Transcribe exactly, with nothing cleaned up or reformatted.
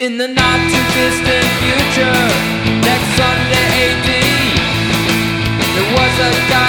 In the not too distant future, next Sunday A D, there was a guy